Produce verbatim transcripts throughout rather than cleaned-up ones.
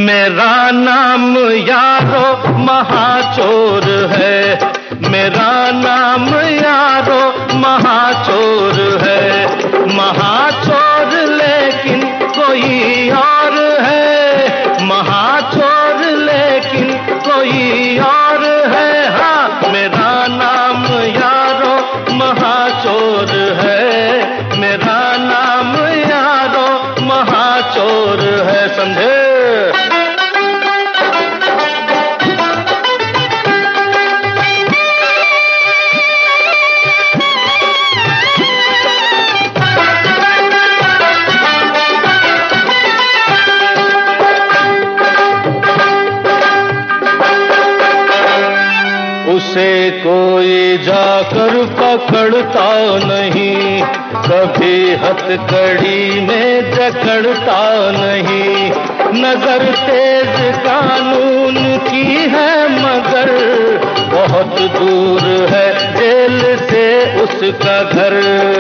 मेरा नाम यारो महाचोर है, मेरा नाम यारो महाचोर है। महाचोर लेकिन कोई और है, महाचोर लेकिन कोई और है। हाँ, मेरा नाम यारो महाचोर है, मेरा नाम यारो महाचोर है। समझे? उसे कोई जाकर पकड़ता नहीं, कभी हथकड़ी में जकड़ता नहीं। नजर तेज कानून की है मगर बहुत दूर है जेल से उसका घर।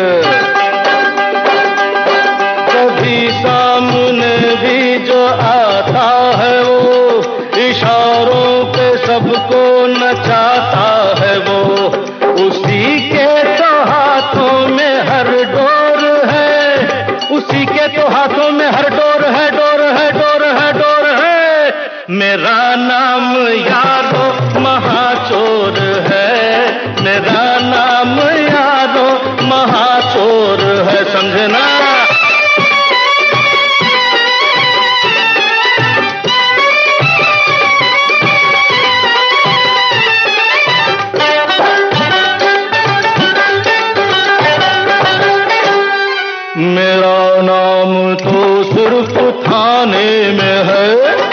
कभी सामने भी जो आता है वो इशारों पे सबको नचाता है वो। उसी के तो हाथों में हर डोर है, उसी के तो हाथों में हर डोर है, डोर है, डोर है, डोर है। मेरा नाम यारो महाचोर है, मेरा नाम यारो महाचोर है। समझना? मेरा नाम तो सिर्फ थाने में है,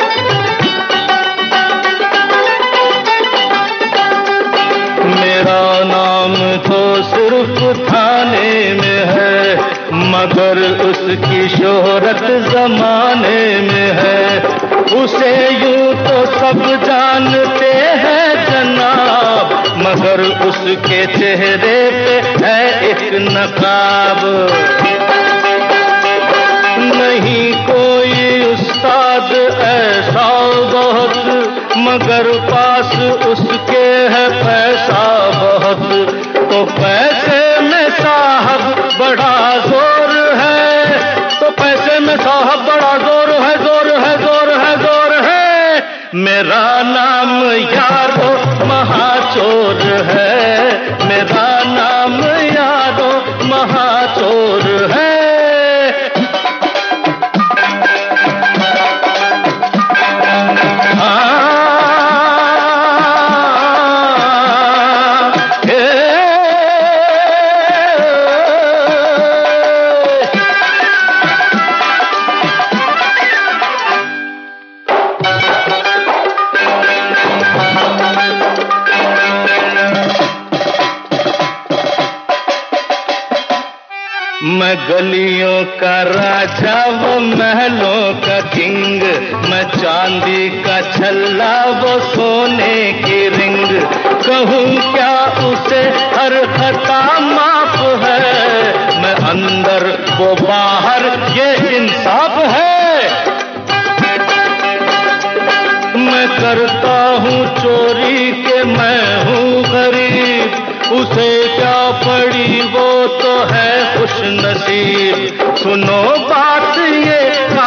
मेरा नाम तो सिर्फ थाने में है, मगर उसकी शोहरत जमाने में है। उसे यूं तो सब जानते हैं जनाब, मगर उसके चेहरे पे है एक नकाब। नहीं कोई उस्ताद ऐसा बहुत, मगर पास उसके है पैसा बहुत। तो पैसे में साहब बड़ा जोर है, तो पैसे में साहब बड़ा जोर है, जोर है, जोर है, जोर है। मेरा नाम यारो महाचोर है, मेरा नाम यारो महाचोर है। मैं गलियों का राजा वो महलों का किंग, मैं चांदी का छल्ला वो सोने की रिंग। कहूँ क्या उसे हर खता माफ है, मैं अंदर वो बाहर ये इंसाफ है। मैं करता हूँ चोरी के मैं हूँ गरीब, उसे क्या पड़ी वो तो है खुश नसीब। सुनो बात ये